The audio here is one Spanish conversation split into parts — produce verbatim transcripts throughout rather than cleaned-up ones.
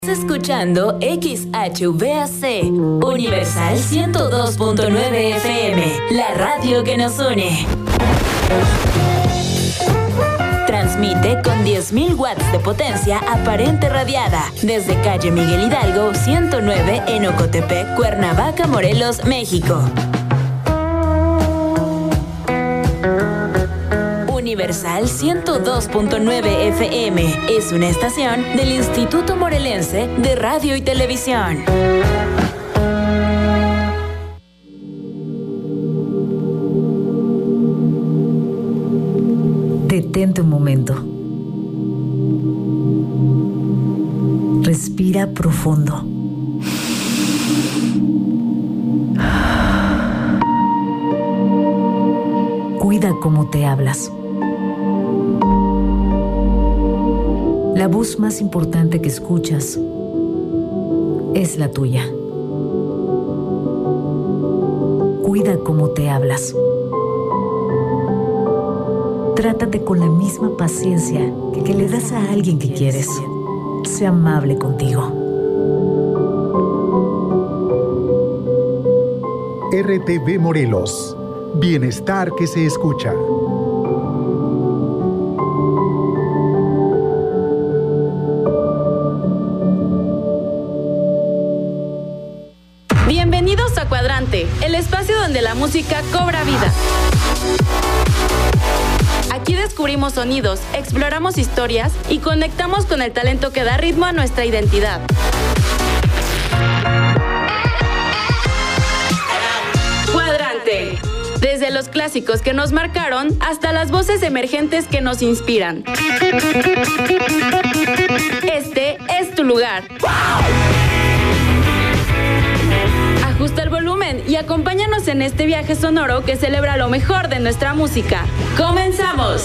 Estás escuchando X H V A C, Universal ciento dos punto nueve F M, la radio que nos une. Transmite con diez mil watts de potencia aparente radiada desde calle Miguel Hidalgo ciento nueve en Ocotepec, Cuernavaca, Morelos, México. Universal ciento dos punto nueve F M es una estación del Instituto Morelense de Radio y Televisión. Detente un momento. Respira profundo. Cuida cómo te hablas. La voz más importante que escuchas es la tuya. Cuida cómo te hablas. Trátate con la misma paciencia que, que le das a alguien que quieres. Sé amable contigo. R T V Morelos. Bienestar que se escucha. Bienvenidos a Cuadrante, el espacio donde la música cobra vida. Aquí descubrimos sonidos, exploramos historias y conectamos con el talento que da ritmo a nuestra identidad. Cuadrante. Desde los clásicos que nos marcaron hasta las voces emergentes que nos inspiran. Este es tu lugar. Ajusta el volumen y acompáñanos en este viaje sonoro que celebra lo mejor de nuestra música. ¡Comenzamos!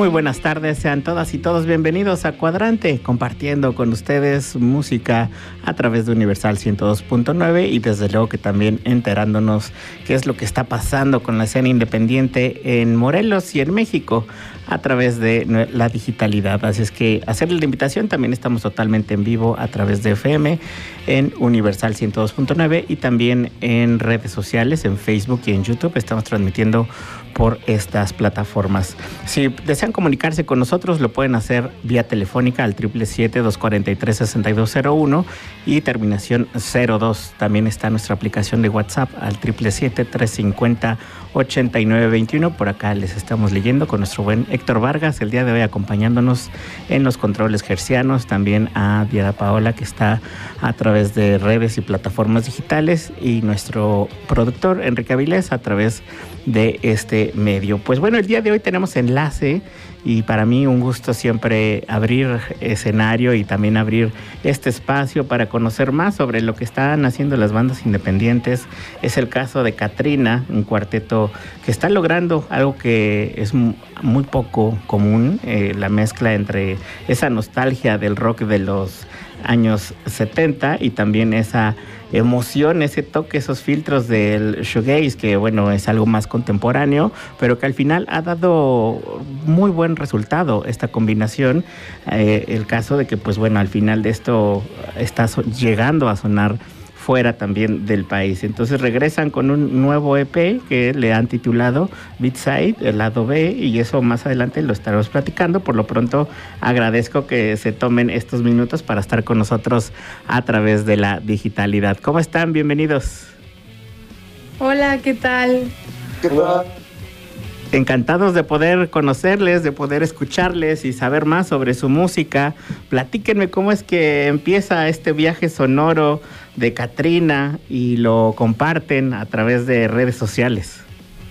Muy buenas tardes, sean todas y todos bienvenidos a Cuadrante, compartiendo con ustedes música a través de Universal ciento dos punto nueve y desde luego que también enterándonos qué es lo que está pasando con la escena independiente en Morelos y en México a través de la digitalidad. Así es que hacerle la invitación, también estamos totalmente en vivo a través de F M en Universal ciento dos punto nueve y también en redes sociales, en Facebook y en YouTube. Estamos transmitiendo por estas plataformas. Si desean comunicarse con nosotros, lo pueden hacer vía telefónica al siete siete siete, dos cuatro tres, seis dos cero uno y terminación cero dos. También está nuestra aplicación de WhatsApp al siete siete siete, tres cinco cero, ocho nueve dos uno. Por acá les estamos leyendo con nuestro buen Héctor Vargas, el día de hoy acompañándonos en los controles hercianos, también a Diana Paola, que está a través de redes y plataformas digitales, y nuestro productor Enrique Avilés a través de este medio. Pues bueno, el día de hoy tenemos enlace y para mí un gusto siempre abrir escenario y también abrir este espacio para conocer más sobre lo que están haciendo las bandas independientes. Es el caso de Catrina, un cuarteto que está logrando algo que es muy poco común, eh, la mezcla entre esa nostalgia del rock de los años setenta y también esa emoción, ese toque, esos filtros del shoegaze, que bueno, es algo más contemporáneo, pero que al final ha dado muy buen resultado esta combinación. Eh, el caso de que pues bueno, al final de esto está so- llegando a sonar fuera también del país. Entonces regresan con un nuevo E P que le han titulado Beatside, el lado B, y eso más adelante lo estaremos platicando. Por lo pronto agradezco que se tomen estos minutos para estar con nosotros a través de la digitalidad. ¿Cómo están? Bienvenidos. Hola, ¿qué tal? ¿Qué tal? Encantados de poder conocerles, de poder escucharles y saber más sobre su música. Platíquenme cómo es que empieza este viaje sonoro de Catrina y lo comparten a través de redes sociales.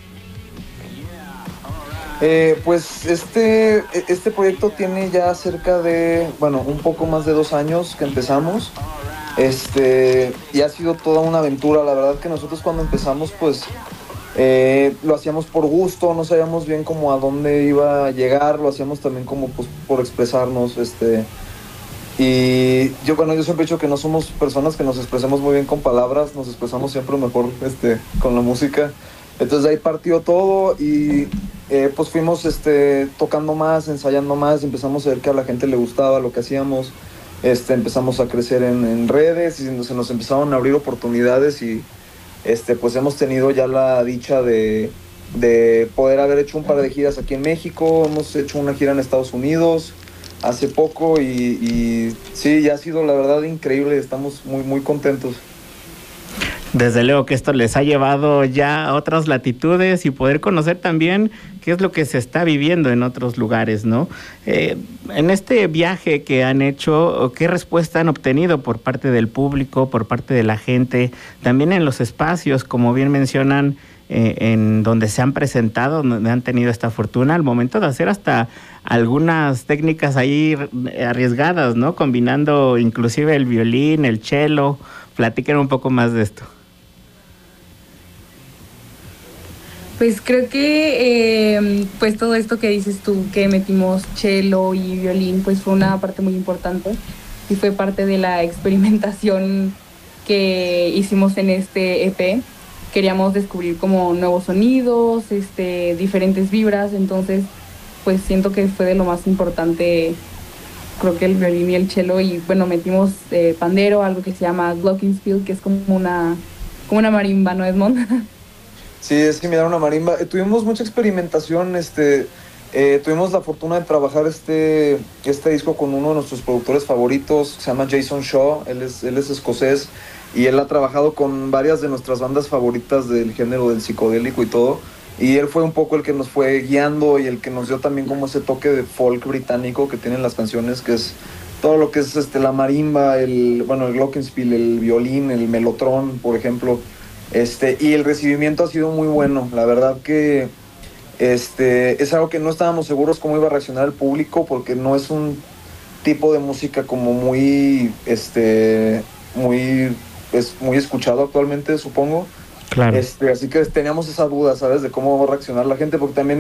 Eh, pues este, este proyecto tiene ya cerca de, bueno, un poco más de dos años que empezamos. Este, y ha sido toda una aventura. La verdad que nosotros cuando empezamos, pues eh, lo hacíamos por gusto, no sabíamos bien cómo a dónde iba a llegar, lo hacíamos también como pues por expresarnos, este. Y yo, bueno, yo siempre he dicho que no somos personas que nos expresemos muy bien con palabras, nos expresamos siempre mejor este, con la música. Entonces de ahí partió todo y eh, pues fuimos este, tocando más, ensayando más, empezamos a ver que a la gente le gustaba lo que hacíamos, este, empezamos a crecer en, en redes y se nos empezaron a abrir oportunidades y este, pues hemos tenido ya la dicha de, de poder haber hecho un par de giras aquí en México, hemos hecho una gira en Estados Unidos hace poco y, y sí, ya ha sido la verdad increíble, estamos muy, muy contentos. Desde luego que esto les ha llevado ya a otras latitudes y poder conocer también qué es lo que se está viviendo en otros lugares, ¿no? Eh, en este viaje que han hecho, ¿qué respuesta han obtenido por parte del público, por parte de la gente? También en los espacios, como bien mencionan, Eh, en donde se han presentado, donde han tenido esta fortuna, al momento de hacer hasta algunas técnicas ahí arriesgadas, ¿no? Combinando inclusive el violín, el cello. Platiquen un poco más de esto. Pues creo que eh, pues todo esto que dices tú, que metimos cello y violín, pues fue una parte muy importante y fue parte de la experimentación que hicimos en este E P. Queríamos descubrir como nuevos sonidos, este, diferentes vibras, entonces pues siento que fue de lo más importante, creo que el violín y el cello, y bueno, metimos eh, pandero, algo que se llama glockenspiel, que es como una, como una marimba, ¿no, Edmond? Sí, es similar a una marimba. Eh, tuvimos mucha experimentación, este, eh, tuvimos la fortuna de trabajar este, este disco con uno de nuestros productores favoritos, se llama Jason Shaw, él es, él es escocés, y él ha trabajado con varias de nuestras bandas favoritas del género del psicodélico y todo, y él fue un poco el que nos fue guiando y el que nos dio también como ese toque de folk británico que tienen las canciones, que es todo lo que es este, la marimba, el, bueno, el glockenspiel, el violín, el melotrón, por ejemplo, este, y el recibimiento ha sido muy bueno. La verdad que este, es algo que no estábamos seguros cómo iba a reaccionar el público, porque no es un tipo de música como muy, este, muy... es muy escuchado actualmente, supongo. Claro. Este, así que teníamos esa duda, ¿sabes? De cómo va a reaccionar la gente, porque también es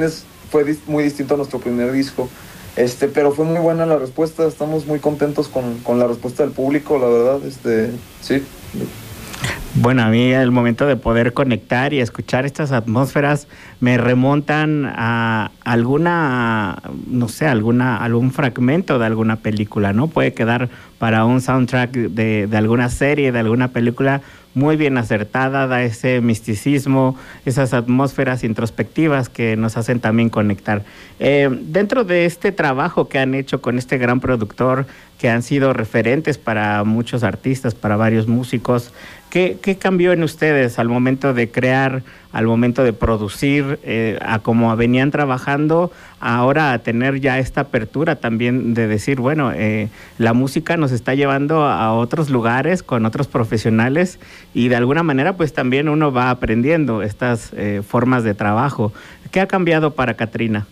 fue dis- muy distinto a nuestro primer disco. Este, pero fue muy buena la respuesta, estamos muy contentos con, con la respuesta del público, la verdad, este, sí. Bueno, a mí el momento de poder conectar y escuchar estas atmósferas me remontan a alguna, no sé, alguna algún fragmento de alguna película, ¿no? Puede quedar para un soundtrack de, de alguna serie, de alguna película muy bien acertada, da ese misticismo, esas atmósferas introspectivas que nos hacen también conectar. Eh, dentro de este trabajo que han hecho con este gran productor, que han sido referentes para muchos artistas, para varios músicos, ¿qué, qué cambió en ustedes al momento de crear, al momento de producir, eh, a cómo venían trabajando, ahora a tener ya esta apertura también de decir, bueno, eh, la música nos está llevando a otros lugares con otros profesionales y de alguna manera pues también uno va aprendiendo estas eh, formas de trabajo? ¿Qué ha cambiado para Catrina?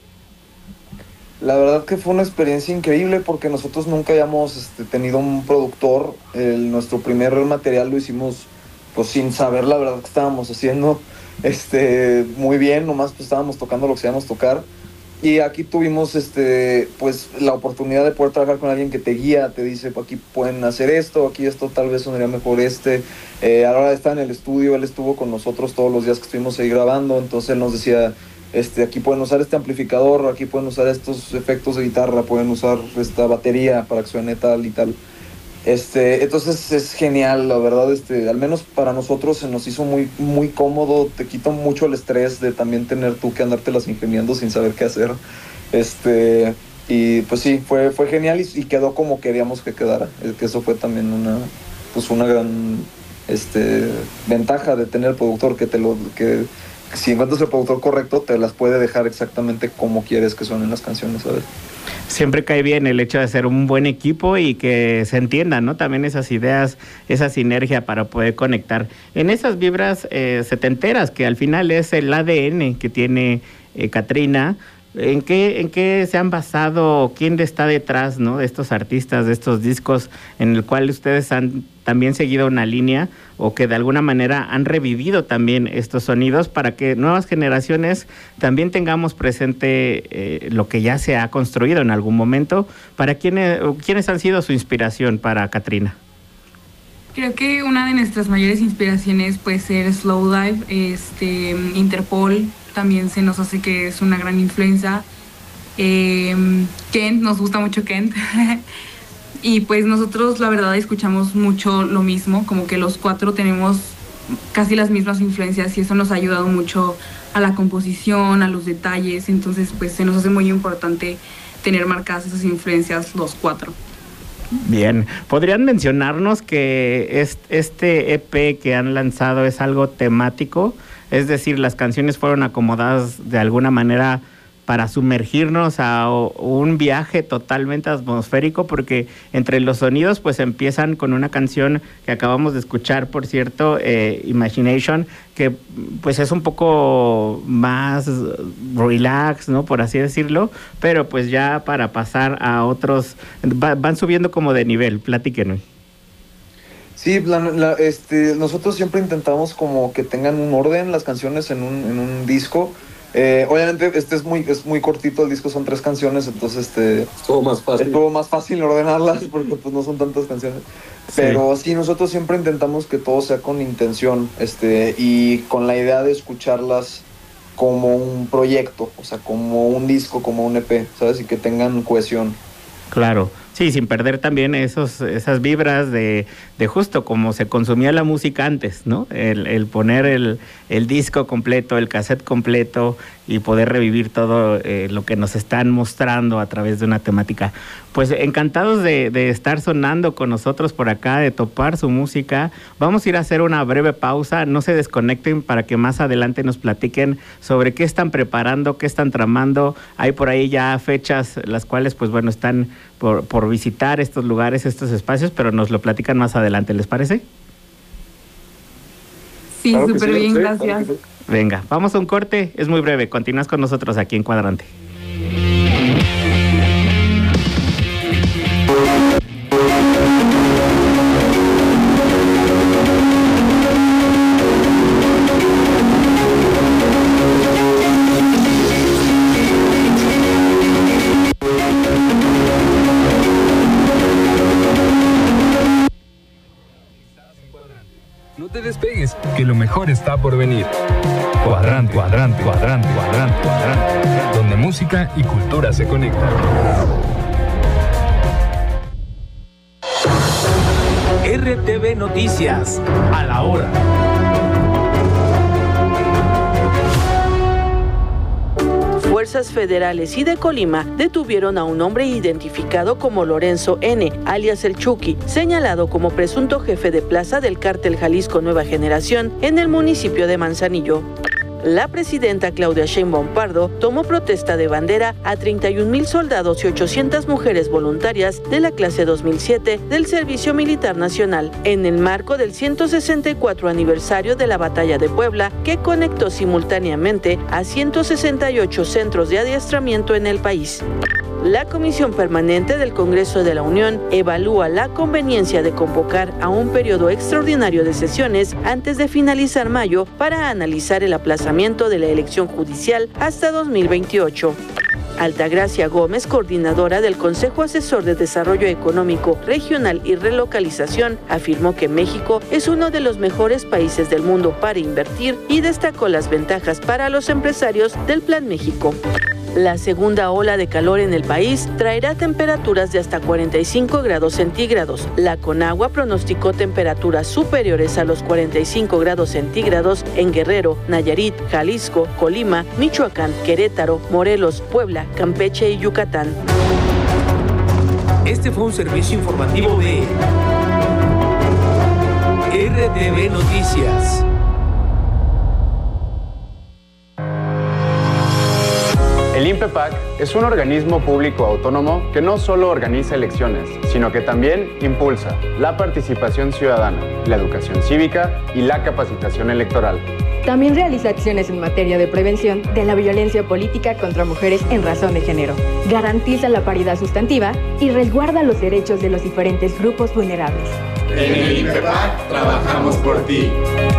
La verdad que fue una experiencia increíble porque nosotros nunca habíamos este, tenido un productor. El, nuestro primer material lo hicimos pues sin saber la verdad que estábamos haciendo este, muy bien, nomás pues estábamos tocando lo que sabíamos tocar. Y aquí tuvimos este, pues, la oportunidad de poder trabajar con alguien que te guía, te dice, aquí pueden hacer esto, aquí esto tal vez sonaría mejor este. Eh, a la hora de estar en el estudio, él estuvo con nosotros todos los días que estuvimos ahí grabando, entonces él nos decía, este, aquí pueden usar este amplificador, aquí pueden usar estos efectos de guitarra, pueden usar esta batería para que suene tal y tal. Este, entonces es genial, la verdad, este, al menos para nosotros se nos hizo muy, muy cómodo, te quita mucho el estrés de también tener tú que andártelas ingeniando sin saber qué hacer. Este, y pues sí, fue, fue genial y, y quedó como queríamos que quedara, que eso fue también una, pues una gran este, ventaja de tener el productor, que te lo, que si encuentras el productor correcto te las puede dejar exactamente como quieres que suenen las canciones, ¿sabes? Siempre cae bien el hecho de ser un buen equipo y que se entiendan, ¿no? También esas ideas, esa sinergia para poder conectar. En esas vibras eh, setenteras, que al final es el A D N que tiene eh, Catrina, ¿en qué, ¿en qué se han basado? ¿Quién está detrás, ¿no? de estos artistas, de estos discos en el cual ustedes han también seguido una línea o que de alguna manera han revivido también estos sonidos para que nuevas generaciones también tengamos presente eh, lo que ya se ha construido en algún momento? ¿Para quiénes, quiénes han sido su inspiración para Catrina? Creo que una de nuestras mayores inspiraciones puede ser Slowdive, este, Interpol, también se nos hace que es una gran influencia. Eh, Kent, nos gusta mucho Kent. Y pues nosotros la verdad escuchamos mucho lo mismo, como que los cuatro tenemos casi las mismas influencias y eso nos ha ayudado mucho a la composición, a los detalles, entonces pues se nos hace muy importante tener marcadas esas influencias los cuatro. Bien, ¿podrían mencionarnos que este E P que han lanzado es algo temático? Es decir, las canciones fueron acomodadas de alguna manera para sumergirnos a un viaje totalmente atmosférico, porque entre los sonidos pues empiezan con una canción que acabamos de escuchar, por cierto, eh, Imagination, que pues es un poco más relax, ¿no? Por así decirlo, pero pues ya para pasar a otros, va, van subiendo como de nivel. Platíquenos. Sí, la, la, este, nosotros siempre intentamos como que tengan un orden las canciones en un, en un disco. Eh, obviamente este es muy, es muy cortito, el disco son tres canciones, entonces este, estuvo más fácil. Estuvo más fácil ordenarlas porque pues no son tantas canciones. Sí. Pero sí, nosotros siempre intentamos que todo sea con intención, este, y con la idea de escucharlas como un proyecto, o sea, como un disco, como un E P, ¿sabes? Y que tengan cohesión. Claro. Sí, sin perder también esos, esas vibras de, de justo como se consumía la música antes, ¿no? El, el poner el, el disco completo, el cassette completo y poder revivir todo eh, lo que nos están mostrando a través de una temática. Pues encantados de, de estar sonando con nosotros por acá, de topar su música. Vamos a ir a hacer una breve pausa, no se desconecten para que más adelante nos platiquen sobre qué están preparando, qué están tramando. Hay por ahí ya fechas las cuales, pues bueno, están por, por visitar estos lugares, estos espacios, pero nos lo platican más adelante, ¿les parece? Sí, claro súper sí, bien, sí, gracias. Claro sí. Venga, vamos a un corte, es muy breve, continúas con nosotros aquí en Cuadrante. despegues, que lo mejor está por venir. Cuadrante, cuadrante, cuadrante, cuadrante, cuadrante, donde música y cultura se conectan. R T V Noticias, a la hora. Fuerzas federales y de Colima detuvieron a un hombre identificado como Lorenzo N., alias El Chucky, señalado como presunto jefe de plaza del cártel Jalisco Nueva Generación en el municipio de Manzanillo. La presidenta Claudia Sheinbaum Pardo tomó protesta de bandera a treinta y un mil soldados y ochocientas mujeres voluntarias de la clase dos mil siete del Servicio Militar Nacional, en el marco del ciento sesenta y cuatro aniversario de la Batalla de Puebla, que conectó simultáneamente a ciento sesenta y ocho centros de adiestramiento en el país. La Comisión Permanente del Congreso de la Unión evalúa la conveniencia de convocar a un periodo extraordinario de sesiones antes de finalizar mayo para analizar el aplazamiento de la elección judicial hasta dos mil veintiocho. Altagracia Gómez, coordinadora del Consejo Asesor de Desarrollo Económico Regional y Relocalización, afirmó que México es uno de los mejores países del mundo para invertir y destacó las ventajas para los empresarios del Plan México. La segunda ola de calor en el país traerá temperaturas de hasta cuarenta y cinco grados centígrados. La Conagua pronosticó temperaturas superiores a los cuarenta y cinco grados centígrados en Guerrero, Nayarit, Jalisco, Colima, Michoacán, Querétaro, Morelos, Puebla, Campeche y Yucatán. Este fue un servicio informativo de R T V Noticias. El INPEPAC es un organismo público autónomo que no solo organiza elecciones, sino que también impulsa la participación ciudadana, la educación cívica y la capacitación electoral. También realiza acciones en materia de prevención de la violencia política contra mujeres en razón de género, garantiza la paridad sustantiva y resguarda los derechos de los diferentes grupos vulnerables. En el INPEPAC trabajamos por ti.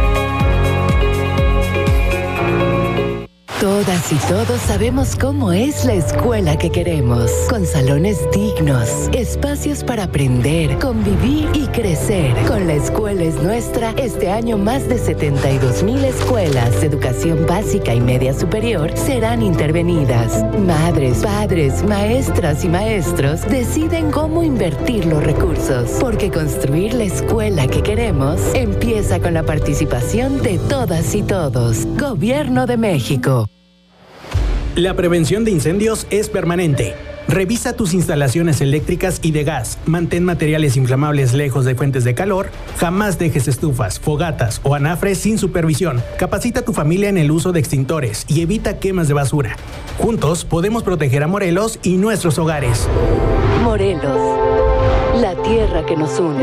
Todas y todos sabemos cómo es la escuela que queremos, con salones dignos, espacios para aprender, convivir y crecer. Con La Escuela es Nuestra, este año más de setenta y dos mil escuelas de educación básica y media superior serán intervenidas. Madres, padres, maestras y maestros deciden cómo invertir los recursos, porque construir la escuela que queremos empieza con la participación de todas y todos. Gobierno de México. La prevención de incendios es permanente. Revisa tus instalaciones eléctricas y de gas. Mantén materiales inflamables lejos de fuentes de calor. Jamás dejes estufas, fogatas o anafres sin supervisión. Capacita a tu familia en el uso de extintores y evita quemas de basura. Juntos podemos proteger a Morelos y nuestros hogares. Morelos, la tierra que nos une.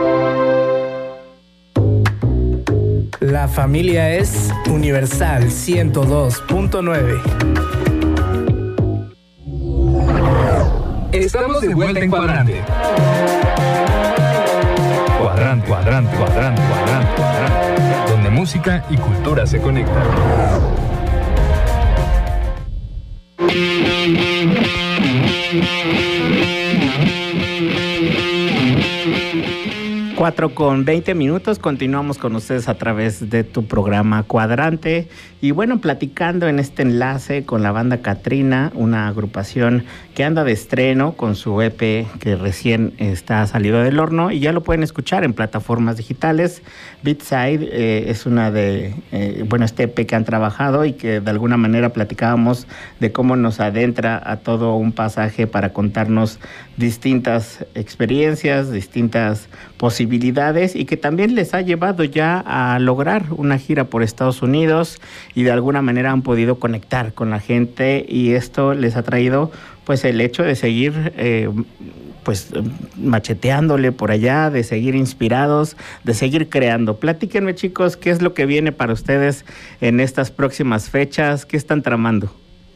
La familia es Universal ciento dos punto nueve. Estamos de vuelta en Cuadrante. Cuadrante, cuadrante, cuadrante, cuadrante, cuadrante, donde música y cultura se conectan. cuatro con veinte minutos, continuamos con ustedes a través de tu programa Cuadrante y bueno, platicando en este enlace con la banda Catrina, una agrupación que anda de estreno con su E P que recién está salido del horno y ya lo pueden escuchar en plataformas digitales. Beatside eh, es una de, eh, bueno, este E P que han trabajado y que de alguna manera platicábamos de cómo nos adentra a todo un pasaje para contarnos distintas experiencias, distintas posibilidades y que también les ha llevado ya a lograr una gira por Estados Unidos y de alguna manera han podido conectar con la gente y esto les ha traído pues el hecho de seguir eh, pues macheteándole por allá, de seguir inspirados, de seguir creando. Platíquenme, chicos, ¿qué es lo que viene para ustedes en estas próximas fechas? ¿Qué están tramando?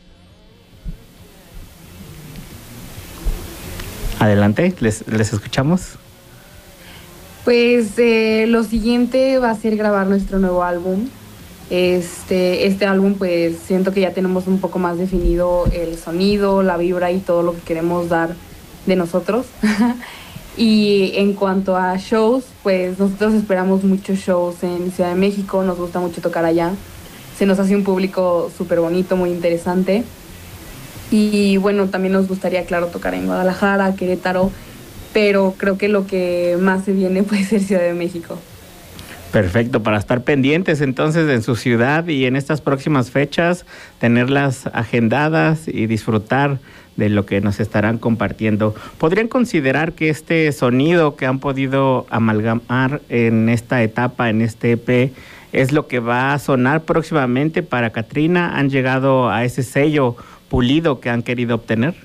Adelante, les, les escuchamos. Pues eh, lo siguiente va a ser grabar nuestro nuevo álbum. Este, este álbum pues siento que ya tenemos un poco más definido el sonido, la vibra y todo lo que queremos dar de nosotros. Y en cuanto a shows, pues nosotros esperamos muchos shows en Ciudad de México, nos gusta mucho tocar allá. Se nos hace un público súper bonito, muy interesante. Y bueno, también nos gustaría, claro, tocar en Guadalajara, Querétaro, pero creo que lo que más se viene puede ser Ciudad de México. Perfecto, para estar pendientes entonces en su ciudad y en estas próximas fechas, tenerlas agendadas y disfrutar de lo que nos estarán compartiendo. ¿Podrían considerar que este sonido que han podido amalgamar en esta etapa, en este E P, es lo que va a sonar próximamente para Catrina? ¿Han llegado a ese sello pulido que han querido obtener?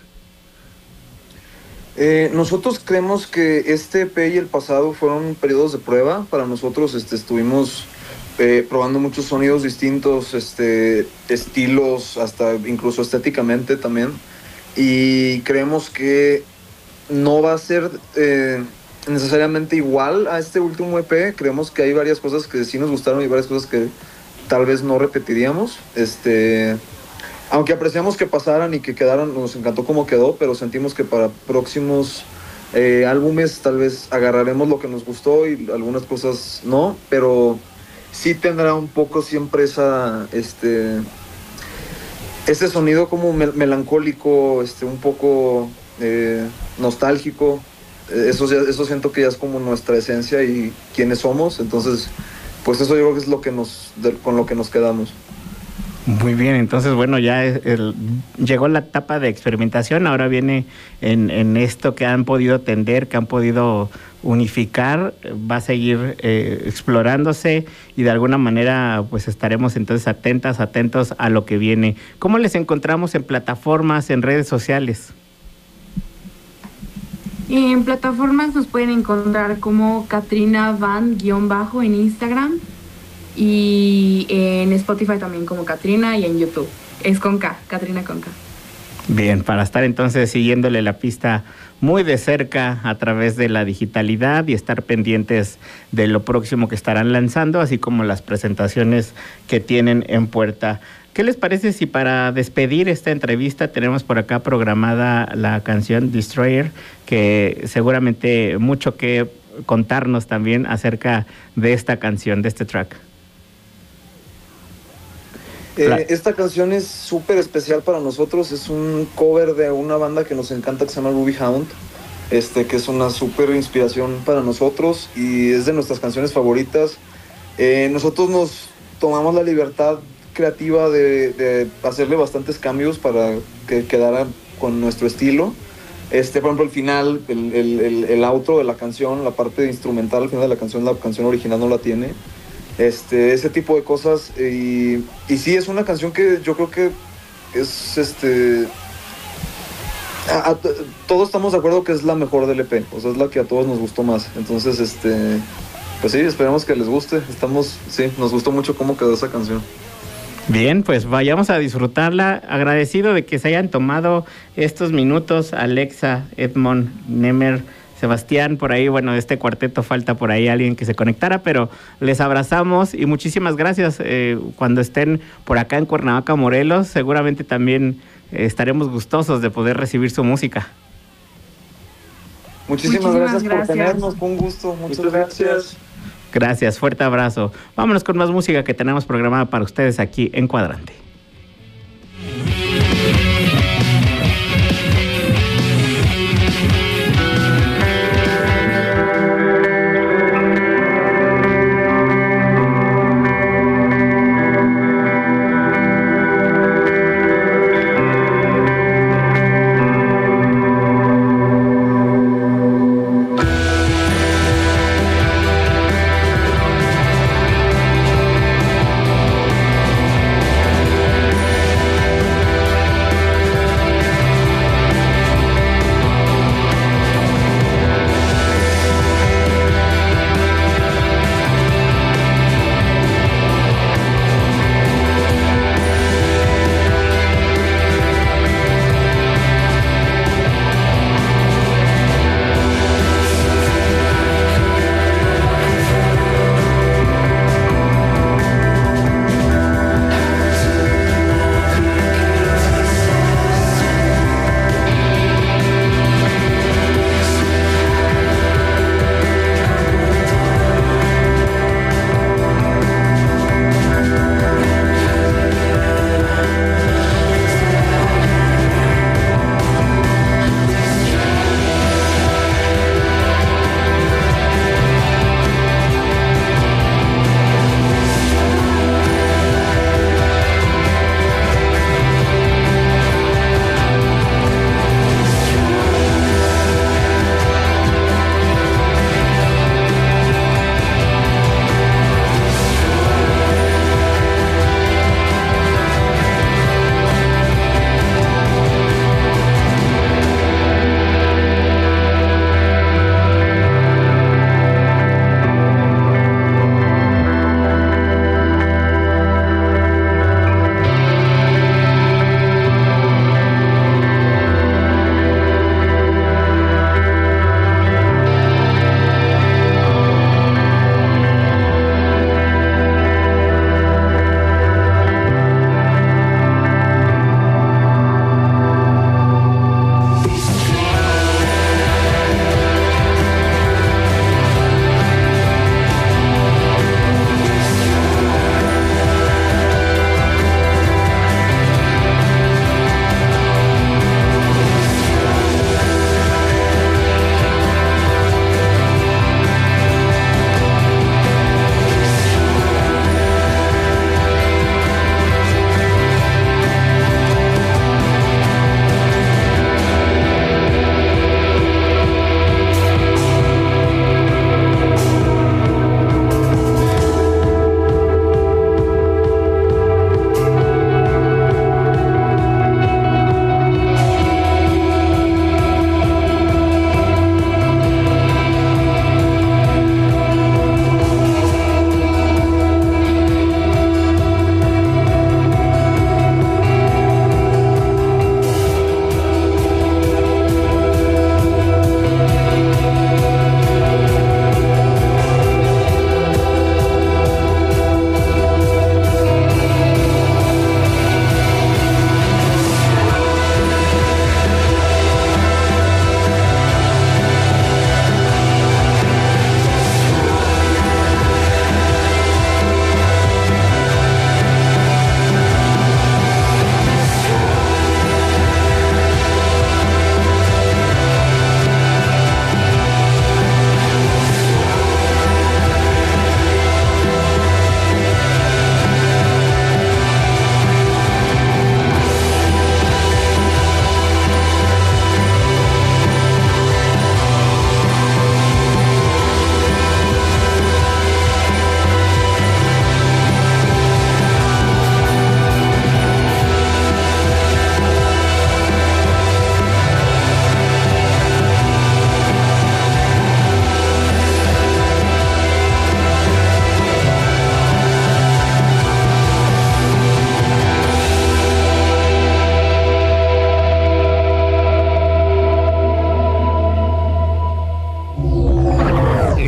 Eh, nosotros creemos que este E P y el pasado fueron periodos de prueba. Para nosotros este, estuvimos eh, probando muchos sonidos distintos, este, estilos, hasta incluso estéticamente también. Y creemos que no va a ser eh, necesariamente igual a este último E P. Creemos que hay varias cosas que sí nos gustaron y varias cosas que tal vez no repetiríamos. Este... Aunque apreciamos que pasaran y que quedaran, nos encantó cómo quedó, pero sentimos que para próximos eh, álbumes tal vez agarraremos lo que nos gustó y algunas cosas no, pero sí tendrá un poco siempre esa, este, ese sonido como mel- melancólico, este, un poco eh, nostálgico. Eso, ya, eso siento que ya es como nuestra esencia y quiénes somos, entonces pues eso yo creo que es lo que nos, de, con lo que nos quedamos. Muy bien, entonces bueno, ya el, llegó la etapa de experimentación, ahora viene en, en esto que han podido atender, que han podido unificar, va a seguir eh, explorándose y de alguna manera pues estaremos entonces atentas, atentos a lo que viene. ¿Cómo les encontramos en plataformas, en redes sociales? En plataformas nos pueden encontrar como Catrina Van-bajo en Instagram. Y en Spotify también como Catrina y en YouTube. Es con K, Catrina con K. Bien, para estar entonces siguiéndole la pista muy de cerca a través de la digitalidad y estar pendientes de lo próximo que estarán lanzando, así como las presentaciones que tienen en puerta. ¿Qué les parece si para despedir esta entrevista tenemos por acá programada la canción Destroyer, que seguramente mucho que contarnos también acerca de esta canción, de este track? Eh, esta canción es súper especial para nosotros, es un cover de una banda que nos encanta que se llama Ruby Hound, este, que es una súper inspiración para nosotros y es de nuestras canciones favoritas. Eh, nosotros nos tomamos la libertad creativa de, de hacerle bastantes cambios para que quedara con nuestro estilo. Este, por ejemplo, el final, el, el, el, el outro de la canción, la parte instrumental al final de la canción, la canción original no la tiene. Este, ese tipo de cosas y, y sí, es una canción que yo creo que es este a, a, todos estamos de acuerdo que es la mejor del E P, o sea, es la que a todos nos gustó más, entonces este pues sí, esperemos que les guste. Estamos, sí, nos gustó mucho cómo quedó esa canción. Bien, pues vayamos a disfrutarla. Agradecido de que se hayan tomado estos minutos, Alexa, Edmond, Nemer, Sebastián, por ahí, bueno, de este cuarteto falta por ahí alguien que se conectara, pero les abrazamos y muchísimas gracias. Eh, cuando estén por acá en Cuernavaca, Morelos, seguramente también eh, estaremos gustosos de poder recibir su música. Muchísimas, Muchísimas gracias, gracias por tenernos, con gusto, muchas, muchas gracias. gracias. Gracias, fuerte abrazo. Vámonos con más música que tenemos programada para ustedes aquí en Cuadrante.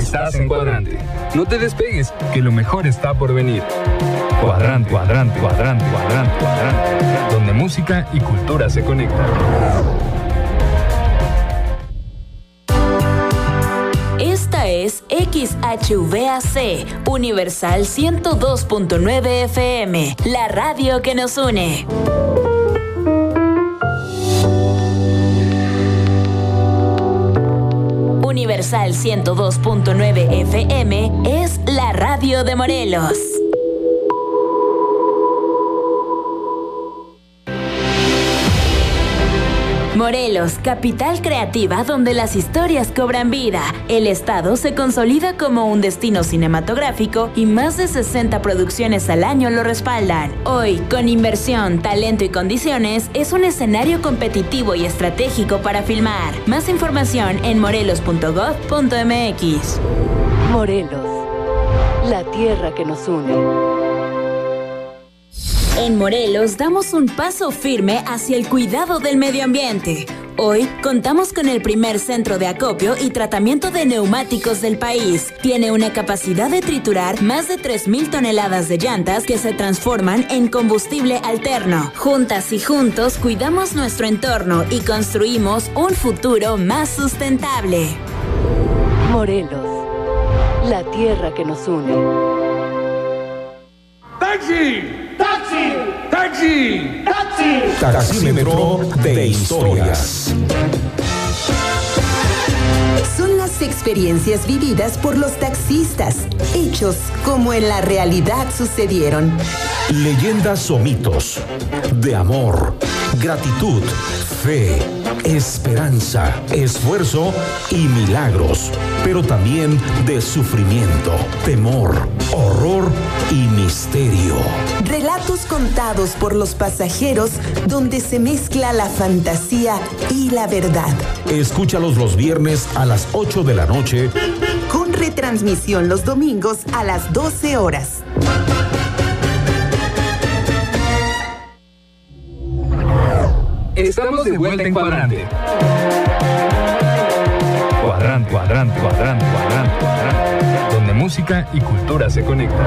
Estás en Cuadrante. No te despegues, que lo mejor está por venir. Cuadrante, cuadrante, cuadrante, cuadrante, cuadrante. Donde música y cultura se conectan. Esta es X H V A C, Universal ciento dos punto nueve F M, la radio que nos une. Universal ciento dos punto nueve F M es la radio de Morelos. Morelos, capital creativa donde las historias cobran vida. El estado se consolida como un destino cinematográfico y más de sesenta producciones al año lo respaldan. Hoy, con inversión, talento y condiciones, es un escenario competitivo y estratégico para filmar. Más información en morelos punto gob punto m x. Morelos, la tierra que nos une. En Morelos damos un paso firme hacia el cuidado del medio ambiente. Hoy contamos con el primer centro de acopio y tratamiento de neumáticos del país. Tiene una capacidad de triturar más de tres mil toneladas de llantas que se transforman en combustible alterno. Juntas y juntos cuidamos nuestro entorno y construimos un futuro más sustentable. Morelos, la tierra que nos une. ¡Taxi! ¡Taxi! ¡Taxi! ¡Taxi! Taxímetro de historias. Son las experiencias vividas por los taxistas, hechos como en la realidad sucedieron. Leyendas o mitos de amor, gratitud, fe, esperanza, esfuerzo y milagros, pero también de sufrimiento, temor, horror y misterio. Relatos contados por los pasajeros donde se mezcla la fantasía y la verdad. Escúchalos los viernes a las ocho de la noche. Con retransmisión los domingos a las doce horas. Estamos de vuelta en Cuadrante. Cuadrante, cuadrante, cuadrante, cuadrante, cuadrante. Donde música y cultura se conectan.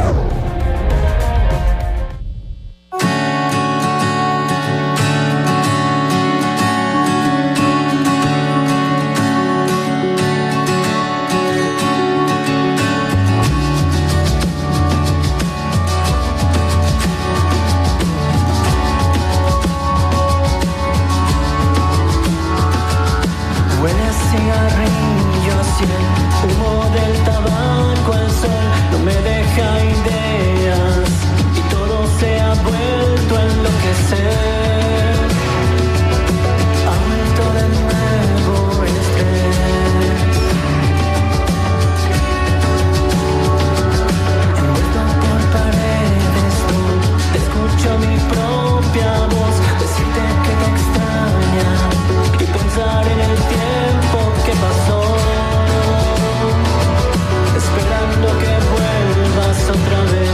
Humo del tabaco al sol no me deja ideas y todo se ha vuelto a enloquecer. Ha vuelto de nuevo el estrés. Envuelto por paredes tú, escucho mi propia voz decirte que te extraña y pensar en el tiempo que pasó. Esperando que vuelvas otra vez.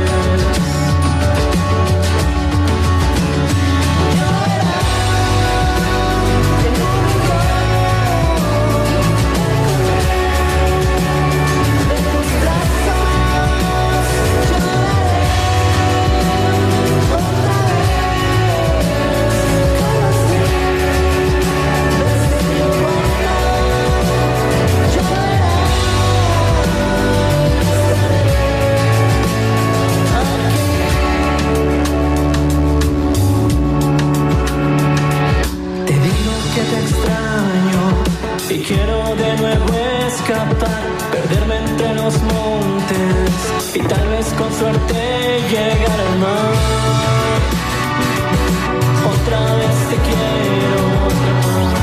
Y quiero de nuevo escapar, perderme entre los montes y tal vez con suerte llegar al mar. Otra vez te quiero atrapar.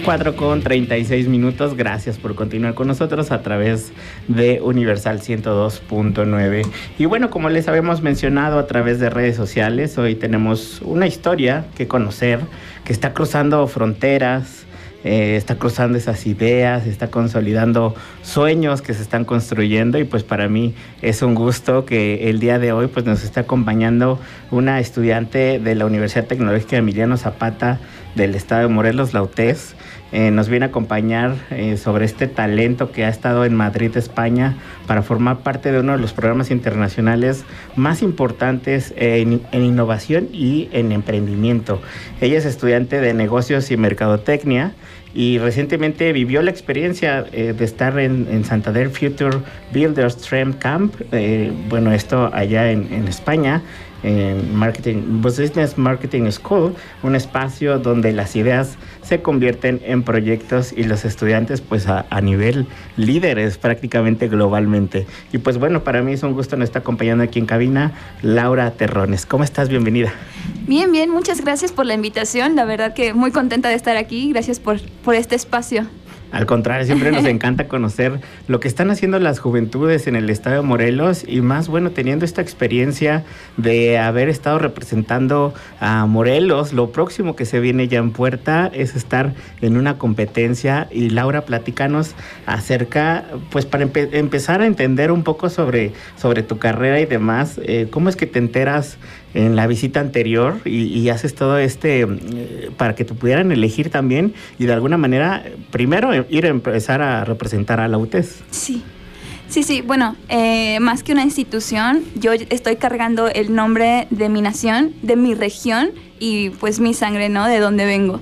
cuatro con treinta y seis minutos. Gracias por continuar con nosotros a través de Universal ciento dos punto nueve. Y bueno, como les habíamos mencionado a través de redes sociales, hoy tenemos una historia que conocer, que está cruzando fronteras, eh, está cruzando esas ideas, está consolidando sueños que se están construyendo, y pues para mí es un gusto que el día de hoy pues nos esté acompañando una estudiante de la Universidad Tecnológica Emiliano Zapata del estado de Morelos, la U T E S. Eh, nos viene a acompañar eh, sobre este talento que ha estado en Madrid, España, para formar parte de uno de los programas internacionales más importantes en, en innovación y en emprendimiento. Ella es estudiante de negocios y mercadotecnia y recientemente vivió la experiencia eh, de estar en, en Santander Future Builders Trend Camp, eh, bueno, esto allá en, en España, en Marketing, Business Marketing School, un espacio donde las ideas se convierten en proyectos y los estudiantes pues a, a nivel líderes prácticamente globalmente. Y pues bueno, para mí es un gusto nos está acompañando aquí en cabina Laura Terrones. ¿Cómo estás? Bienvenida. Bien, bien, muchas gracias por la invitación. La verdad que muy contenta de estar aquí. Gracias por, por este espacio. Al contrario, siempre nos encanta conocer lo que están haciendo las juventudes en el estado de Morelos, y más, bueno, teniendo esta experiencia de haber estado representando a Morelos. Lo próximo que se viene ya en puerta es estar en una competencia. Y Laura, platícanos acerca, pues para empe- empezar a entender un poco sobre, sobre tu carrera y demás, eh, ¿cómo es que te enteras en la visita anterior y, y haces todo este eh, para que te pudieran elegir también y de alguna manera primero ir a empezar a representar a la U T E S? Sí, sí, sí. Bueno, eh, más que una institución, yo estoy cargando el nombre de mi nación, de mi región y pues mi sangre, ¿no? De dónde vengo.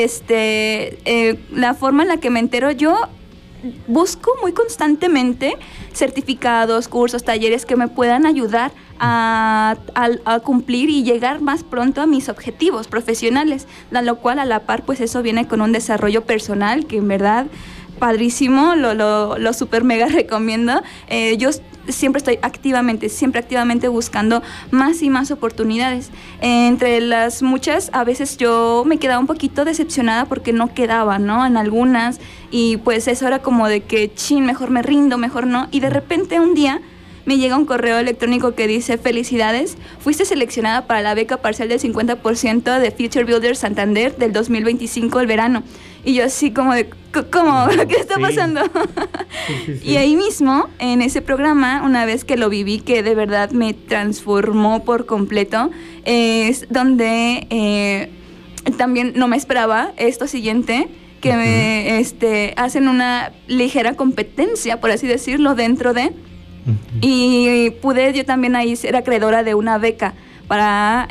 Este, eh, la forma en la que me entero, yo busco muy constantemente certificados, cursos, talleres que me puedan ayudar a, a, a cumplir y llegar más pronto a mis objetivos profesionales, a lo cual a la par pues eso viene con un desarrollo personal que en verdad padrísimo, lo, lo, lo super mega recomiendo. Eh, yo siempre estoy activamente, siempre activamente buscando más y más oportunidades. Eh, entre las muchas, a veces yo me quedaba un poquito decepcionada porque no quedaba, ¿no? En algunas, y pues eso era como de que, chin, mejor me rindo, mejor no. Y de repente un día me llega un correo electrónico que dice: felicidades, fuiste seleccionada para la beca parcial del cincuenta por ciento de Future Builders Santander del dos mil veinticinco, el verano. Y yo así como de, ¿cómo? ¿Qué está sí. pasando? Sí, sí, sí. Y ahí mismo, en ese programa, una vez que lo viví, que de verdad me transformó por completo, es donde eh, también no me esperaba esto siguiente, que uh-huh. me, este, hacen una ligera competencia, por así decirlo, dentro de... Uh-huh. Y pude yo también ahí ser acreedora de una beca para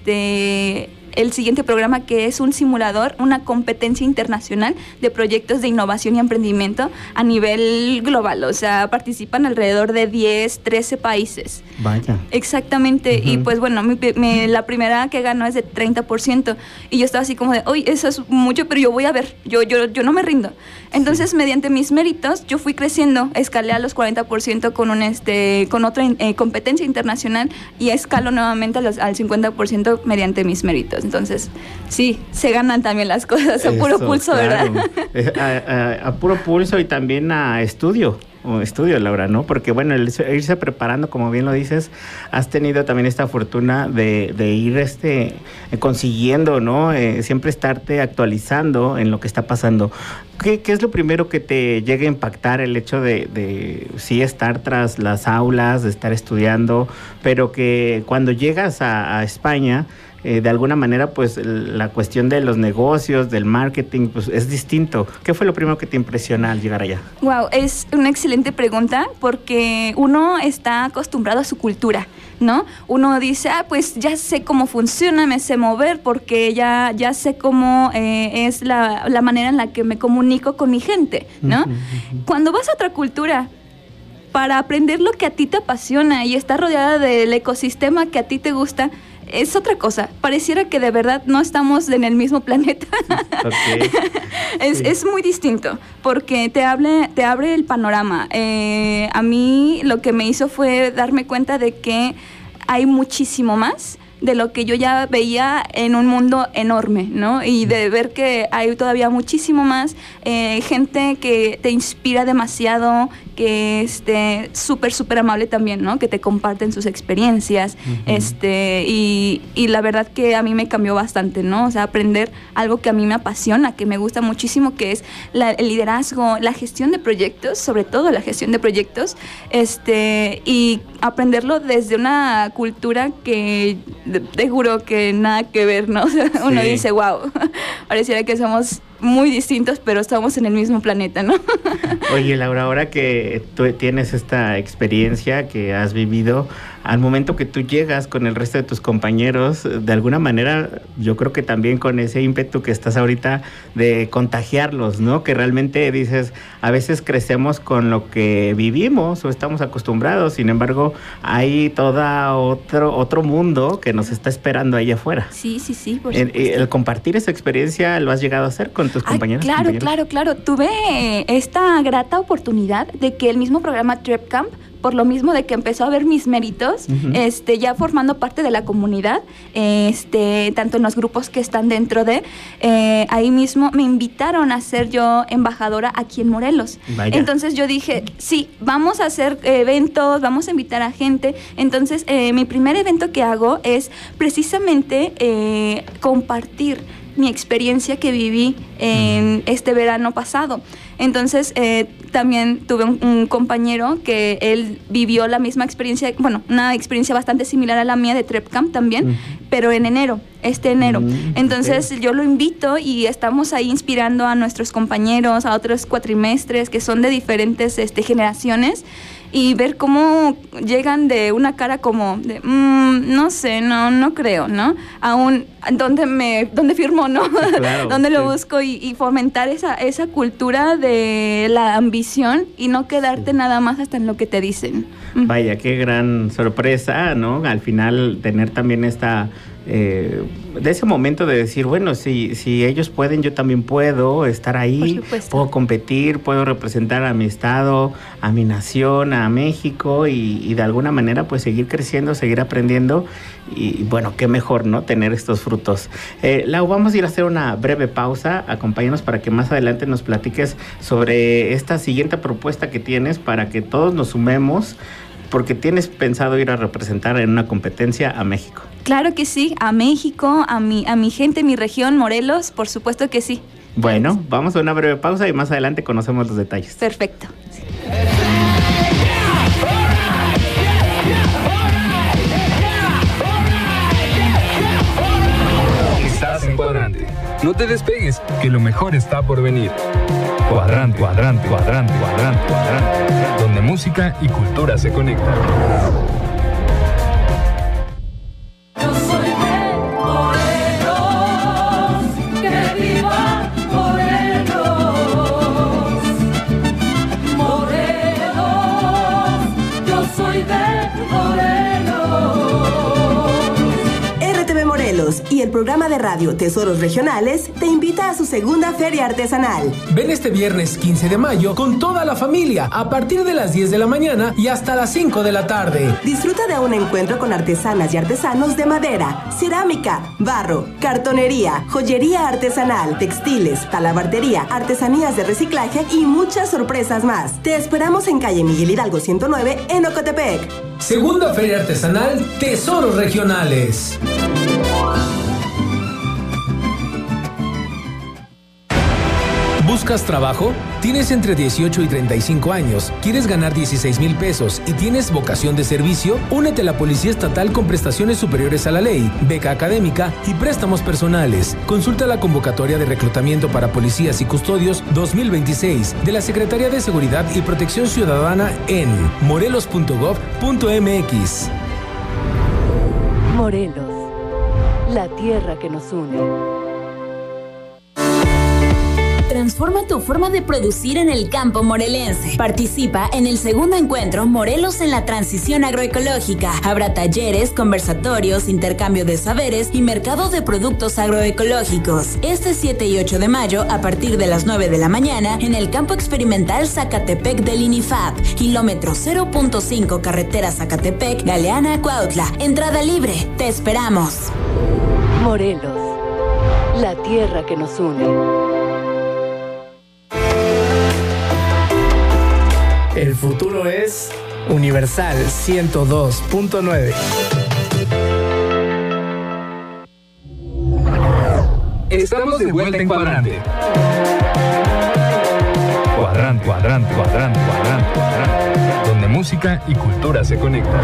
este el siguiente programa, que es un simulador, una competencia internacional de proyectos de innovación y emprendimiento a nivel global. O sea, participan alrededor de diez, trece países. Vaya. Exactamente. Uh-huh. Y pues bueno, mi, mi, la primera que ganó es de treinta por ciento. Y yo estaba así como de, oye, eso es mucho, pero yo voy a ver, yo, yo, yo no me rindo. Entonces, sí. mediante mis méritos, yo fui creciendo, escalé a los cuarenta por ciento con, un, este, con otra eh, competencia internacional, y escalo nuevamente a los, al cincuenta por ciento mediante mis méritos. Entonces, sí, se ganan también las cosas a Eso, puro pulso, claro. ¿verdad? a, a, a puro pulso y también a estudio. O estudio, Laura, ¿no? Porque bueno, el irse preparando, como bien lo dices, has tenido también esta fortuna de, de ir este consiguiendo, ¿no? Eh, siempre estarte actualizando en lo que está pasando. ¿Qué, qué es lo primero que te llega a impactar el hecho de, de sí estar tras las aulas, de estar estudiando, pero que cuando llegas a, a España, Eh, de alguna manera, pues la cuestión de los negocios, del marketing, pues es distinto? ¿Qué fue lo primero que te impresiona al llegar allá? Wow, es una excelente pregunta, porque uno está acostumbrado a su cultura, ¿no? Uno dice, ah, pues ya sé cómo funciona, me sé mover, porque ya, ya sé cómo eh, es la, la manera en la que me comunico con mi gente, ¿no? Uh-huh. Cuando vas a otra cultura, para aprender lo que a ti te apasiona y estar rodeada del ecosistema que a ti te gusta, es otra cosa. Pareciera que de verdad no estamos en el mismo planeta. Okay. es, sí. es muy distinto, porque te, hable, te abre el panorama. Eh, a mí lo que me hizo fue darme cuenta de que hay muchísimo más de lo que yo ya veía en un mundo enorme, ¿no? Y de ver que hay todavía muchísimo más eh, gente que te inspira demasiado, que este súper, súper amable también, ¿no? Que te comparten sus experiencias, uh-huh. este, y, y la verdad que a mí me cambió bastante, ¿no? O sea, aprender algo que a mí me apasiona, que me gusta muchísimo, que es la, el liderazgo, la gestión de proyectos, sobre todo la gestión de proyectos, este, y aprenderlo desde una cultura que te juro que nada que ver, ¿no? O sea, sí. Uno dice, wow, pareciera que somos muy distintos, pero estamos en el mismo planeta, ¿no? Oye, Laura, ahora que tú tienes esta experiencia que has vivido, al momento que tú llegas con el resto de tus compañeros, de alguna manera, yo creo que también con ese ímpetu que estás ahorita de contagiarlos, ¿no? Que realmente dices, a veces crecemos con lo que vivimos o estamos acostumbrados, sin embargo, hay todo otro, otro mundo que nos está esperando ahí afuera. Sí, sí, sí, por el, supuesto. el compartir esa experiencia, ¿lo has llegado a hacer con tus Ay, compañeros? Claro, compañeros? claro, claro. Tuve esta grata oportunidad de que el mismo programa Trep Camp, por lo mismo de que empezó a ver mis méritos, uh-huh. este, ya formando parte de la comunidad, este, tanto en los grupos que están dentro de, eh, ahí mismo me invitaron a ser yo embajadora aquí en Morelos. Vaya. Entonces yo dije, sí, vamos a hacer eventos, vamos a invitar a gente. Entonces eh, mi primer evento que hago es precisamente eh, compartir mi experiencia que viví en este verano pasado. Entonces, eh, también tuve un, un compañero que él vivió la misma experiencia, bueno, una experiencia bastante similar a la mía de Trep Camp también, uh-huh. pero en enero, este enero. Uh-huh. Entonces, okay. yo lo invito y estamos ahí inspirando a nuestros compañeros, a otros cuatrimestres que son de diferentes este, generaciones, y ver cómo llegan de una cara como de, mmm, no sé, no, no creo, ¿no? Aún, ¿dónde me, dónde firmo, no? Claro, ¿dónde sí. lo busco? Y, y fomentar esa, esa cultura de la ambición y no quedarte sí. nada más hasta en lo que te dicen. Vaya, qué gran sorpresa, ¿no? Al final tener también esta... Eh, de ese momento de decir, bueno, si, si ellos pueden, yo también puedo estar ahí, puedo competir, puedo representar a mi estado, a mi nación, a México y, y de alguna manera pues seguir creciendo, seguir aprendiendo y bueno, qué mejor, ¿no? Tener estos frutos. Eh, Lau, vamos a ir a hacer una breve pausa, acompáñanos para que más adelante nos platiques sobre esta siguiente propuesta que tienes para que todos nos sumemos, porque tienes pensado ir a representar en una competencia a México. Claro que sí, a México, a mi, a mi gente, mi región, Morelos, por supuesto que sí. Bueno, vamos a una breve pausa y más adelante conocemos los detalles. Perfecto. Sí. Estás en Cuadrante. No te despegues, que lo mejor está por venir. Cuadrante, cuadrante, cuadrante, cuadrante, cuadrante, donde música y cultura se conectan. Yo soy de Morelos, que viva Morelos. Morelos, yo soy de Morelos. R T V Morelos y el programa de radio Tesoros Regionales te invita a su segunda feria artesanal. Ven este viernes quince de mayo con toda la familia a partir de las diez de la mañana y hasta las cinco de la tarde. Disfruta de un encuentro con artesanas y artesanos de madera, cerámica, barro, cartonería, joyería artesanal, textiles, talabartería, artesanías de reciclaje y muchas sorpresas más. Te esperamos en calle Miguel Hidalgo ciento nueve en Ocotepec. Segunda feria artesanal Tesoros Regionales. ¿Buscas trabajo? ¿Tienes entre dieciocho y treinta y cinco años? ¿Quieres ganar dieciséis mil pesos y tienes vocación de servicio? Únete a la Policía Estatal con prestaciones superiores a la ley, beca académica y préstamos personales. Consulta la convocatoria de reclutamiento para policías y custodios dos mil veintiséis de la Secretaría de Seguridad y Protección Ciudadana en morelos punto gov punto m x. Morelos, la tierra que nos une. transforma tu forma de producir en el campo morelense. Participa en el segundo encuentro Morelos en la transición agroecológica. Habrá talleres, conversatorios, intercambio de saberes y mercado de productos agroecológicos. Este siete y ocho de mayo, a partir de las nueve de la mañana, en el campo experimental Zacatepec del INIFAP, kilómetro cero punto cinco, carretera Zacatepec, Galeana, Cuautla. Entrada libre. Te esperamos. Morelos, la tierra que nos une. El futuro es Universal ciento dos punto nueve. Estamos de vuelta en Cuadrante. Cuadrante, cuadrante, cuadrante, cuadrante, cuadrante. Donde música y cultura se conectan.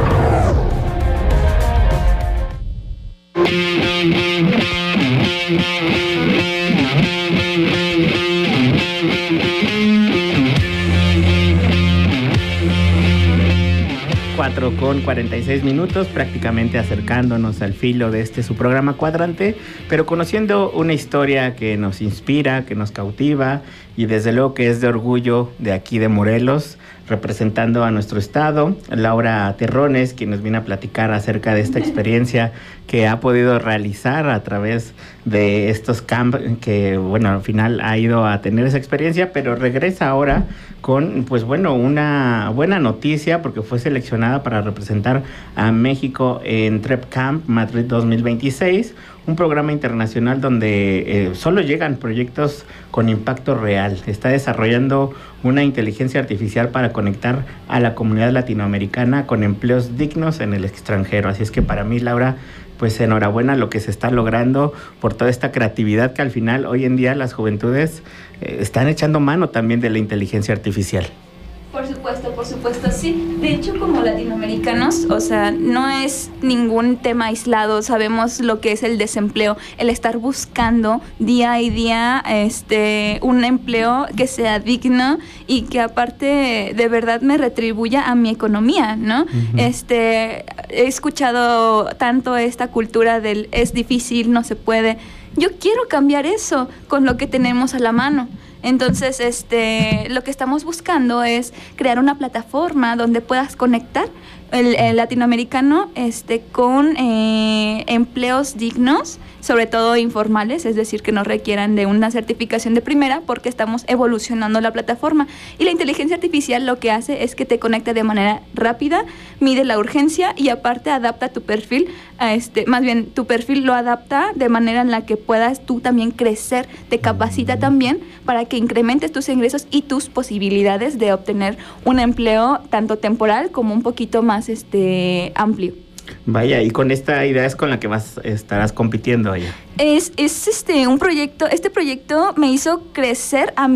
cuatro con cuarenta y seis minutos, prácticamente acercándonos al filo de este su programa Cuadrante, pero conociendo una historia que nos inspira, que nos cautiva y desde luego que es de orgullo de aquí de Morelos, representando a nuestro estado, Laura Terrones, quien nos viene a platicar acerca de esta experiencia que ha podido realizar a través de estos camps, que bueno, al final ha ido a tener esa experiencia, pero regresa ahora con, pues bueno, una buena noticia porque fue seleccionada para representar a México en TrepCamp Madrid dos mil veintiséis, un programa internacional donde eh, solo llegan proyectos con impacto real. Está desarrollando una inteligencia artificial para conectar a la comunidad latinoamericana con empleos dignos en el extranjero. Así es que para mí, Laura, pues enhorabuena lo que se está logrando por toda esta creatividad que al final hoy en día las juventudes eh, están echando mano también de la inteligencia artificial. Por supuesto, por supuesto, sí. De hecho, como latinoamericanos, o sea, no es ningún tema aislado. Sabemos lo que es el desempleo, el estar buscando día y día este, un empleo que sea digno y que aparte de verdad me retribuya a mi economía, ¿no? Uh-huh. Este, he escuchado tanto esta cultura del es difícil, no se puede. Yo quiero cambiar eso con lo que tenemos a la mano. Entonces, este, lo que estamos buscando es crear una plataforma donde puedas conectar el, el latinoamericano este, con eh, empleos dignos, sobre todo informales, es decir, que no requieran de una certificación de primera, porque estamos evolucionando la plataforma. Y la inteligencia artificial lo que hace es que te conecta de manera rápida, mide la urgencia y aparte adapta tu perfil, a este, más bien tu perfil lo adapta de manera en la que puedas tú también crecer, te capacita también para que incrementes tus ingresos y tus posibilidades de obtener un empleo tanto temporal como un poquito más este, amplio. Vaya, y con esta idea es con la que vas estarás compitiendo allá. Es, es este un proyecto, este proyecto me hizo crecer a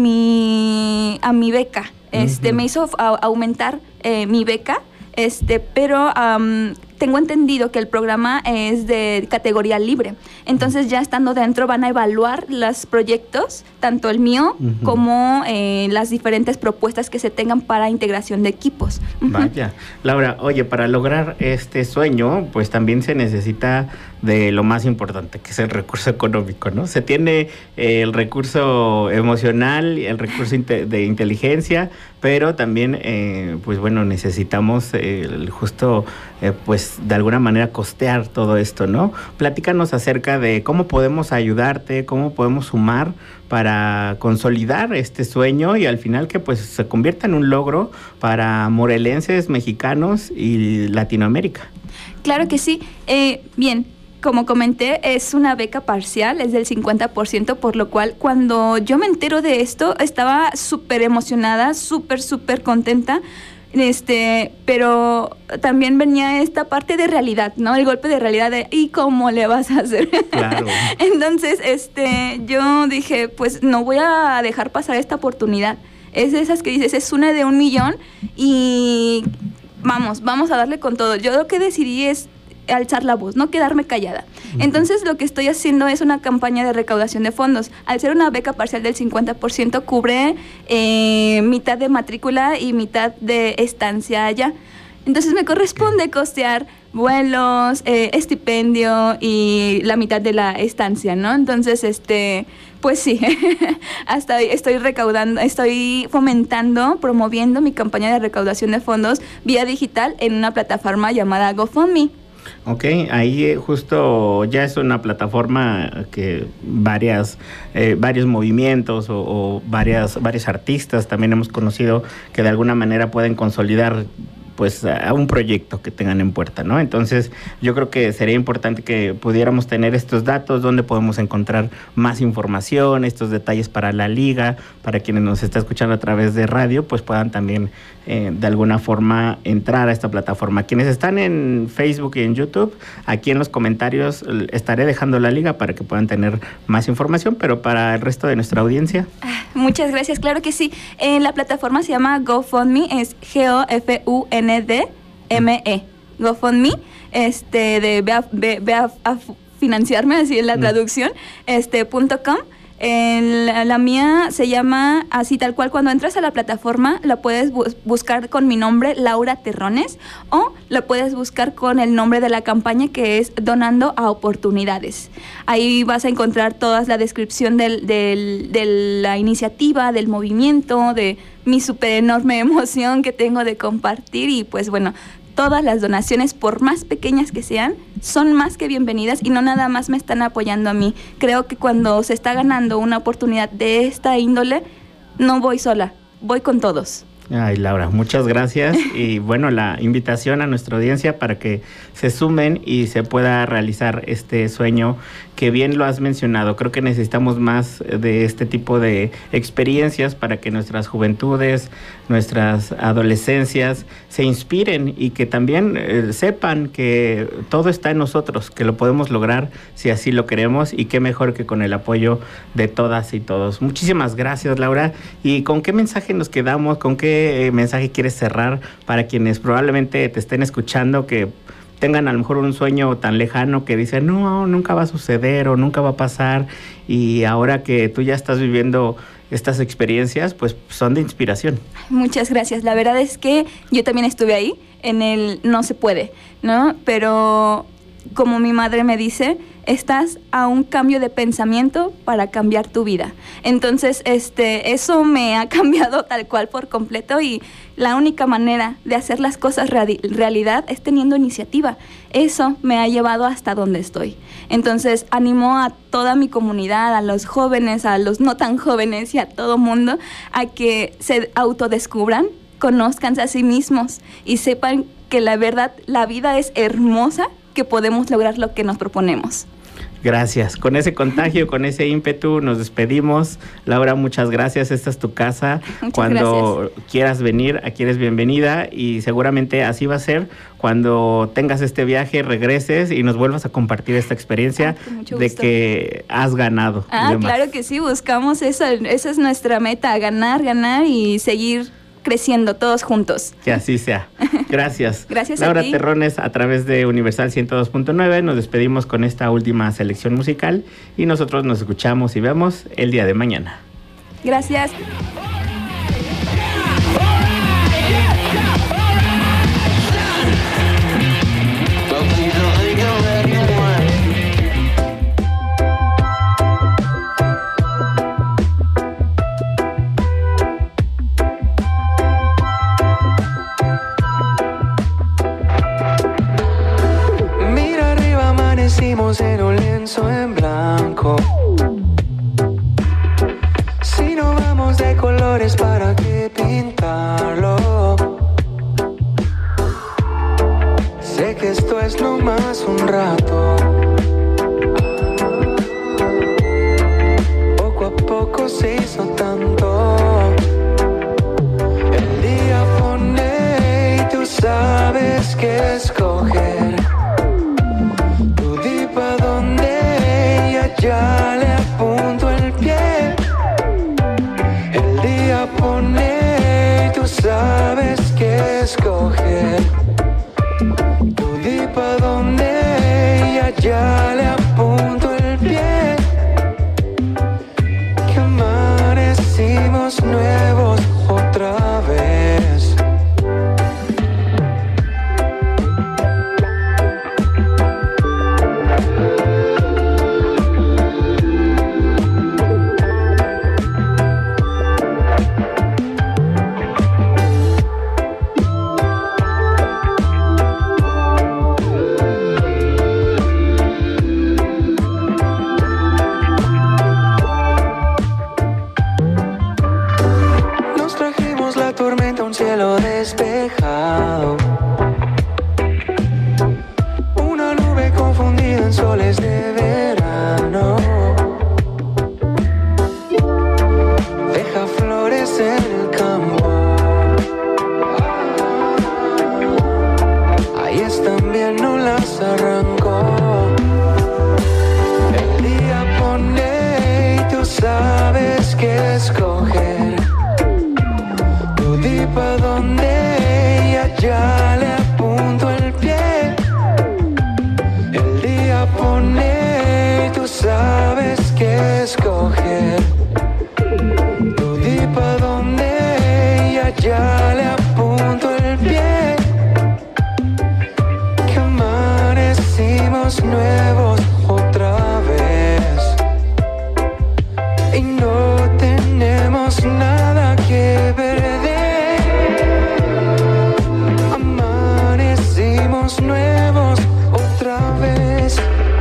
mi a mi beca. Este, uh-huh. me hizo a, aumentar eh, mi beca, este, pero um, tengo entendido que el programa es de categoría libre. Entonces, ya estando dentro, van a evaluar los proyectos, tanto el mío uh-huh. como eh, las diferentes propuestas que se tengan para integración de equipos. Uh-huh. Vaya. Laura, oye, para lograr este sueño, pues también se necesita de lo más importante, que es el recurso económico, ¿no? Se tiene eh, el recurso emocional, el recurso inte- de inteligencia, pero también, eh, pues bueno, necesitamos eh, el justo, eh, pues, de alguna manera costear todo esto, ¿no? Platícanos acerca de cómo podemos ayudarte, cómo podemos sumar para consolidar este sueño y al final que pues se convierta en un logro para morelenses, mexicanos y Latinoamérica. Claro que sí. Eh, bien, como comenté, es una beca parcial, es del cincuenta por ciento, por lo cual cuando yo me entero de esto estaba súper emocionada, súper, súper contenta. Este, pero también venía esta parte de realidad, ¿no? El golpe de realidad de ¿y cómo le vas a hacer? Claro. Entonces, este, yo dije, pues no voy a dejar pasar esta oportunidad. Es de esas que dices, es una de un millón y vamos, vamos a darle con todo. Yo lo que decidí es alzar la voz, no quedarme callada. Uh-huh. Entonces, lo que estoy haciendo es una campaña de recaudación de fondos. Al ser una beca parcial del cincuenta por ciento, cubre eh, mitad de matrícula y mitad de estancia allá. Entonces, me corresponde costear vuelos, eh, estipendio y la mitad de la estancia, ¿no? Entonces, este, Pues sí, hasta estoy recaudando, estoy fomentando, promoviendo mi campaña de recaudación de fondos vía digital en una plataforma llamada GoFundMe. Ok, ahí justo ya es una plataforma que varias, eh, varios movimientos o, o varias, varios artistas también hemos conocido que de alguna manera pueden consolidar pues a un proyecto que tengan en puerta, ¿no? Entonces yo creo que sería importante que pudiéramos tener estos datos, donde podemos encontrar más información, estos detalles para la liga, para quienes nos están escuchando a través de radio, pues puedan también eh, de alguna forma entrar a esta plataforma. Quienes están en Facebook y en YouTube, aquí en los comentarios estaré dejando la liga para que puedan tener más información, pero para el resto de nuestra audiencia. Muchas gracias, claro que sí. Eh, la plataforma se llama GoFundMe, es G O F U N D M E. GoFundMe, este, de ve a, ve, ve a, a financiarme, así es la traducción, este, punto com. En la, la mía se llama así tal cual. Cuando entras a la plataforma la puedes bu- buscar con mi nombre, Laura Terrones, o la puedes buscar con el nombre de la campaña, que es Donando a Oportunidades. Ahí vas a encontrar toda la descripción del, del, de la iniciativa, del movimiento, de mi súper enorme emoción que tengo de compartir. Y pues bueno, todas las donaciones, por más pequeñas que sean, son más que bienvenidas y no nada más me están apoyando a mí. Creo que cuando se está ganando una oportunidad de esta índole, no voy sola, voy con todos. Ay, Laura, muchas gracias. Y bueno, la invitación a nuestra audiencia para que se sumen y se pueda realizar este sueño que bien lo has mencionado. Creo que necesitamos más de este tipo de experiencias para que nuestras juventudes, nuestras adolescencias se inspiren y que también eh, sepan que todo está en nosotros, que lo podemos lograr si así lo queremos, y qué mejor que con el apoyo de todas y todos. Muchísimas gracias, Laura. ¿Y con qué mensaje nos quedamos? ¿Con qué eh, mensaje quieres cerrar para quienes probablemente te estén escuchando, que tengan a lo mejor un sueño tan lejano que dicen, no, nunca va a suceder o nunca va a pasar, y ahora que tú ya estás viviendo estas experiencias, pues son de inspiración? Muchas gracias. La verdad es que yo también estuve ahí, en el no se puede, ¿no? Pero como mi madre me dice, estás a un cambio de pensamiento para cambiar tu vida. Entonces, este, eso me ha cambiado tal cual por completo, y la única manera de hacer las cosas reali- realidad es teniendo iniciativa. Eso me ha llevado hasta donde estoy. Entonces, animo a toda mi comunidad, a los jóvenes, a los no tan jóvenes y a todo mundo, a que se autodescubran, conózcanse a sí mismos y sepan que la verdad, la vida es hermosa, que podemos lograr lo que nos proponemos. Gracias. Con ese contagio, con ese ímpetu, nos despedimos. Laura, muchas gracias. Esta es tu casa. Muchas cuando gracias. quieras venir, aquí eres bienvenida, y seguramente así va a ser cuando tengas este viaje, regreses y nos vuelvas a compartir esta experiencia Ah, mucho de gusto. que has ganado. Ah, y demás. claro que sí, buscamos eso. Esa es nuestra meta, ganar, ganar y seguir creciendo todos juntos. Que así sea. Gracias. Gracias a Laura ti. Terrones, a través de Universal ciento dos punto nueve, nos despedimos con esta última selección musical y nosotros nos escuchamos y vemos el día de mañana. Gracias. Mira arriba, amanecimos en un lienzo en blanco. Si no vamos de colores, ¿para qué pintarlo? Sé que esto es nomás un rato. Poco a poco se hizo tanto. El día pone y tú sabes qué escoger. Tú di pa' dónde y allá le apunto el pie. El día pone y tú sabes qué escoger. Tú di pa' dónde y allá le apunto el pie. Que amanecimos nuevos otra vez. lado. Una nube confundida en soles de verano. Deja flores en el campo. Ahí están bien, no las arrancó. El día pone y tú sabes qué escoger. Tú di pa' donde y allá le apunto el pie. El día pone y tú sabes qué escoger. Tú di pa' donde y allá le apunto el pie. Que amanecimos nuevos otra vez y no tenemos nada que perder. Amanecimos nuevos otra vez.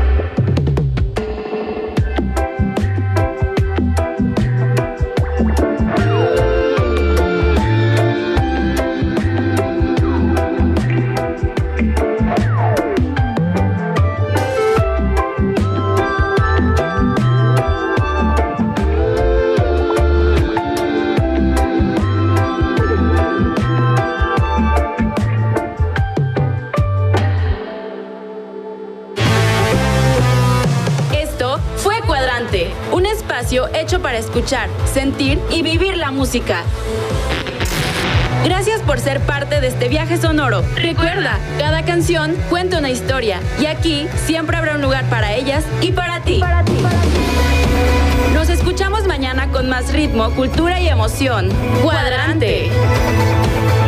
Esto fue Cuadrante, un espacio hecho para escuchar, sentir y vivir la música. Gracias por ser parte de este viaje sonoro. Recuerda, cada canción cuenta una historia y aquí siempre habrá un lugar para ellas y para ti. Para ti, para ti. Nos escuchamos mañana con más ritmo, cultura y emoción. Cuadrante.